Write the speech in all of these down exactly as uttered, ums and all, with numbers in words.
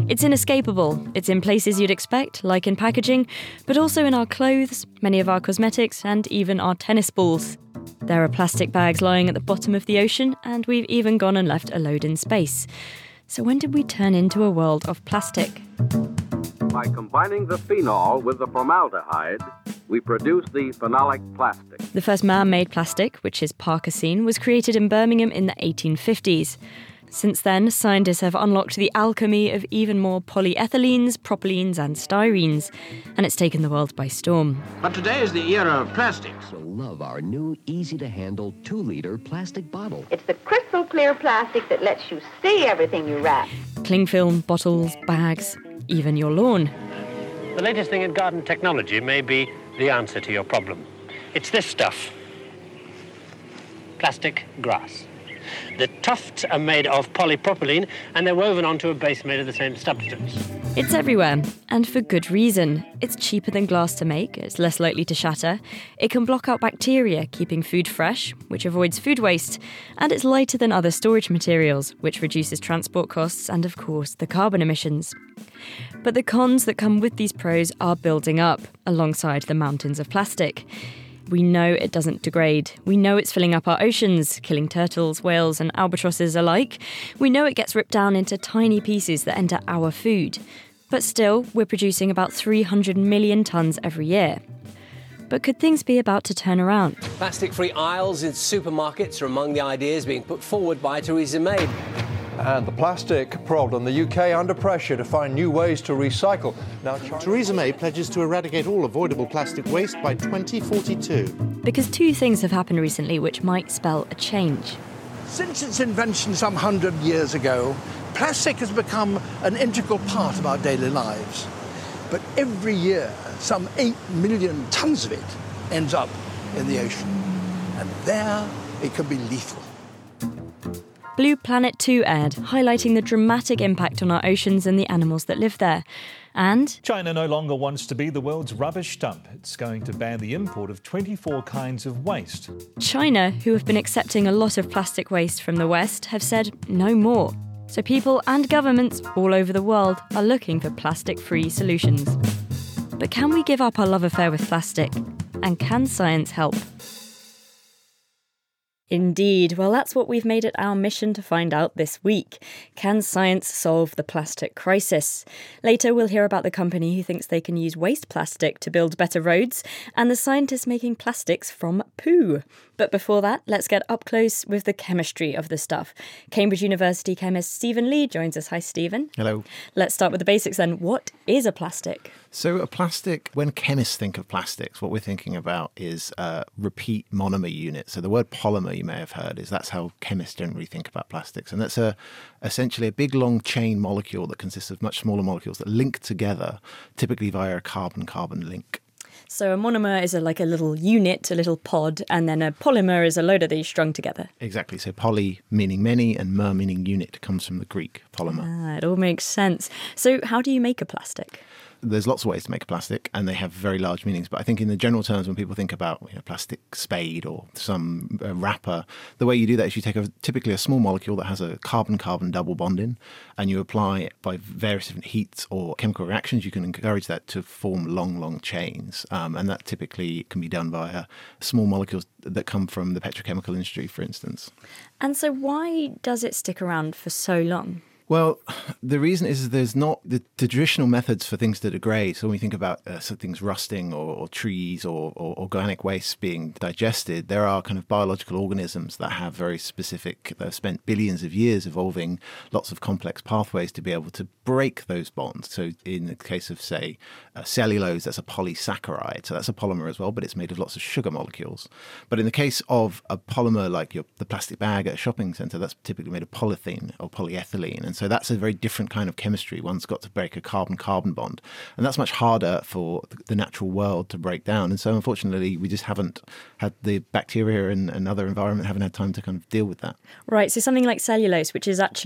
It's inescapable. It's in places you'd expect, like in packaging, but also in our clothes, many of our cosmetics, and even our tennis balls. There are plastic bags lying at the bottom of the ocean, and we've even gone and left a load in space. So when did we turn into a world of plastic? By combining the phenol with the formaldehyde, we produce the phenolic plastic. The first man-made plastic, which is Parkasine, was created in Birmingham in the eighteen fifties. Since then, scientists have unlocked the alchemy of even more polyethylenes, propylenes and styrenes, and it's taken the world by storm. But today is the era of plastics. So love our new, easy-to-handle two-liter plastic bottle. It's the crystal clear plastic that lets you see everything you wrap. Cling film, bottles, bags, even your lawn. The latest thing in garden technology may be the answer to your problem. It's this stuff. Plastic grass. The tufts are made of polypropylene and they're woven onto a base made of the same substance. It's everywhere, and for good reason. It's cheaper than glass to make, it's less likely to shatter, it can block out bacteria, keeping food fresh, which avoids food waste, and it's lighter than other storage materials, which reduces transport costs and, of course, the carbon emissions. But the cons that come with these pros are building up, alongside the mountains of plastic. We know it doesn't degrade. We know it's filling up our oceans, killing turtles, whales and albatrosses alike. We know it gets ripped down into tiny pieces that enter our food. But still, we're producing about three hundred million tonnes every year. But could things be about to turn around? Plastic-free aisles in supermarkets are among the ideas being put forward by Theresa May. And the plastic prod on the U K under pressure to find new ways to recycle. Now, China... Theresa May pledges to eradicate all avoidable plastic waste by twenty forty-two. Because two things have happened recently which might spell a change. Since its invention some hundred years ago, plastic has become an integral part of our daily lives. But every year, some eight million tonnes of it ends up in the ocean. And there, it can be lethal. Blue Planet two aired, highlighting the dramatic impact on our oceans and the animals that live there. And China no longer wants to be the world's rubbish dump. It's going to ban the import of twenty-four kinds of waste. China, who have been accepting a lot of plastic waste from the West, have said no more. So people and governments all over the world are looking for plastic-free solutions. But can we give up our love affair with plastic? And can science help? Indeed. Well, that's what we've made it our mission to find out this week. Can science solve the plastic crisis? Later, we'll hear about the company who thinks they can use waste plastic to build better roads, and the scientists making plastics from poo. But before that, let's get up close with the chemistry of the stuff. Cambridge University chemist Stephen Lee joins us. Hi, Stephen. Hello. Let's start with the basics then. What is a plastic? So a plastic, when chemists think of plastics, what we're thinking about is a repeat monomer unit. So the word polymer, you may have heard, is that's how chemists generally think about plastics. And that's a essentially a big, long chain molecule that consists of much smaller molecules that link together, typically via a carbon-carbon link. So a monomer is a, like a little unit, a little pod, and then a polymer is a load of these strung together. Exactly. So poly meaning many and mer meaning unit comes from the Greek polymer. Ah, it all makes sense. So how do you make a plastic? There's lots of ways to make a plastic, and they have very large meanings. But I think in the general terms, when people think about you know, plastic spade or some uh, wrapper, the way you do that is you take a, typically a small molecule that has a carbon-carbon double bond in, and you apply it by various different heats or chemical reactions. You can encourage that to form long, long chains. Um, and that typically can be done via small molecules that come from the petrochemical industry, for instance. And so why does it stick around for so long? Well, the reason is there's not the, the traditional methods for things to degrade. So when we think about uh, so things rusting or, or trees or, or organic waste being digested, there are kind of biological organisms that have very specific, that have spent billions of years evolving lots of complex pathways to be able to break those bonds. So in the case of, say, uh, cellulose, that's a polysaccharide. So that's a polymer as well, but it's made of lots of sugar molecules. But in the case of a polymer like your, the plastic bag at a shopping centre, that's typically made of polythene or polyethylene. And so that's a very different kind of chemistry. One's got to break a carbon-carbon bond. And that's much harder for the natural world to break down. And so unfortunately, we just haven't had the bacteria and, and other environment haven't had time to kind of deal with that. Right. So something like cellulose, which is actually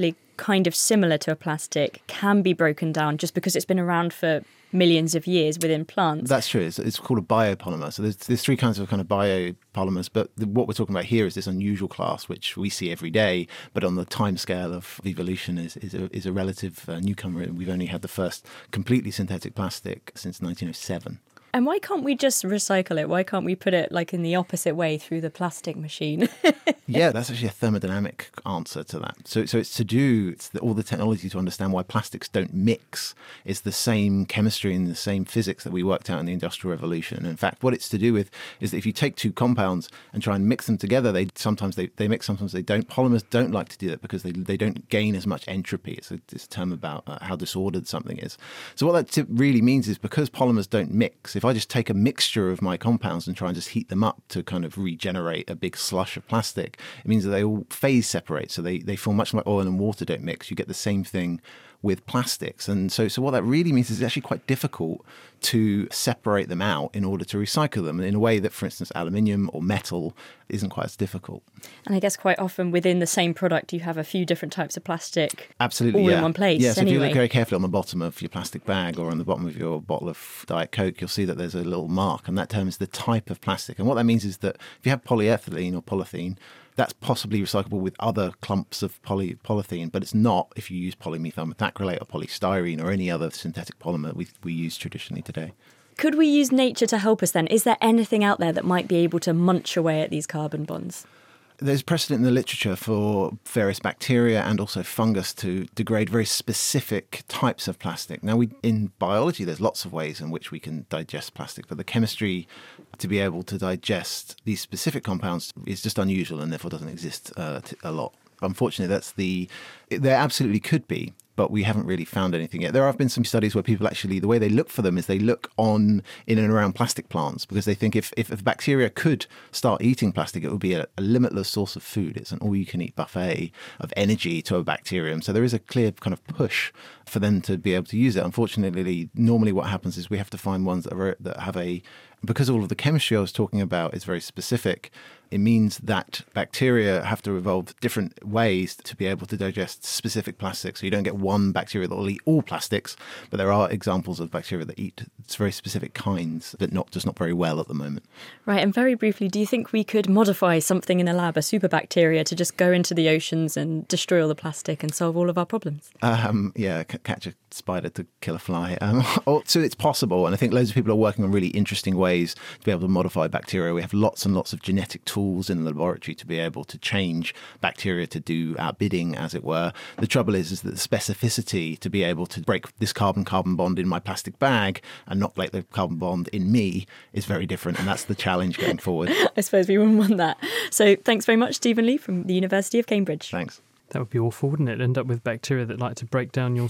kind of similar to a plastic can be broken down just because it's been around for millions of years within plants. That's true. It's, it's called a biopolymer. So there's, there's three kinds of kind of biopolymers, but the, what we're talking about here is this unusual class, which we see every day, but on the time scale of evolution is, is, a, is a relative uh, newcomer. We've only had the first completely synthetic plastic since nineteen oh seven. And why can't we just recycle it? Why can't we put it like in the opposite way through the plastic machine? Yeah, that's actually a thermodynamic answer to that. So, so it's to do, it's the, all the technology to understand why plastics don't mix is the same chemistry and the same physics that we worked out in the Industrial Revolution. And in fact, what it's to do with is that if you take two compounds and try and mix them together, they sometimes they, they mix, sometimes they don't. Polymers don't like to do that because they, they don't gain as much entropy. It's a, it's a term about uh, how disordered something is. So what that tip really means is because polymers don't mix, if I just take a mixture of my compounds and try and just heat them up to kind of regenerate a big slush of plastic, it means that they all phase separate. So they, they feel much like oil and water don't mix. You get the same thing with plastics. And so, so what that really means is it's actually quite difficult to separate them out in order to recycle them in a way that, for instance, aluminium or metal isn't quite as difficult. And I guess quite often within the same product, you have a few different types of plastic. Absolutely, all yeah. in one place. Yeah, so anyway. if you look very carefully on the bottom of your plastic bag or on the bottom of your bottle of Diet Coke, you'll see that there's a little mark, and that determines the type of plastic. And what that means is that if you have polyethylene or polythene, that's possibly recyclable with other clumps of poly, polythene, but it's not if you use polymethyl methacrylate or polystyrene or any other synthetic polymer we, we use traditionally today. Could we use nature to help us then? Is there anything out there that might be able to munch away at these carbon bonds? There's precedent in the literature for various bacteria and also fungus to degrade very specific types of plastic. Now, we in biology, there's lots of ways in which we can digest plastic, but the chemistry to be able to digest these specific compounds is just unusual and therefore doesn't exist uh, a lot. Unfortunately, that's the there absolutely could be, but we haven't really found anything yet. There have been some studies where people actually, the way they look for them is they look on in and around plastic plants because they think if, if, if bacteria could start eating plastic, it would be a, a limitless source of food. It's an all-you-can-eat buffet of energy to a bacterium. So there is a clear kind of push for them to be able to use it. Unfortunately, normally what happens is we have to find ones that, are, that have a, because all of the chemistry I was talking about is very specific, it means that bacteria have to evolve different ways to be able to digest specific plastics. So you don't get one bacteria that will eat all plastics, but there are examples of bacteria that eat very specific kinds, but not just not very well at the moment. Right, and very briefly, do you think we could modify something in a lab, a superbacteria, to just go into the oceans and destroy all the plastic and solve all of our problems? Um, yeah, c- catch a spider to kill a fly. Um, so it's possible, and I think loads of people are working on really interesting ways to be able to modify bacteria. We have lots and lots of genetic tools in the laboratory to be able to change bacteria to do our bidding, as it were. The trouble is, is that the specificity to be able to break this carbon-carbon bond in my plastic bag and not break the carbon bond in me is very different, and that's the challenge going forward. I suppose we wouldn't want that. So thanks very much, Stephen Lee from the University of Cambridge. Thanks. That would be awful, wouldn't it? End up with bacteria that like to break down your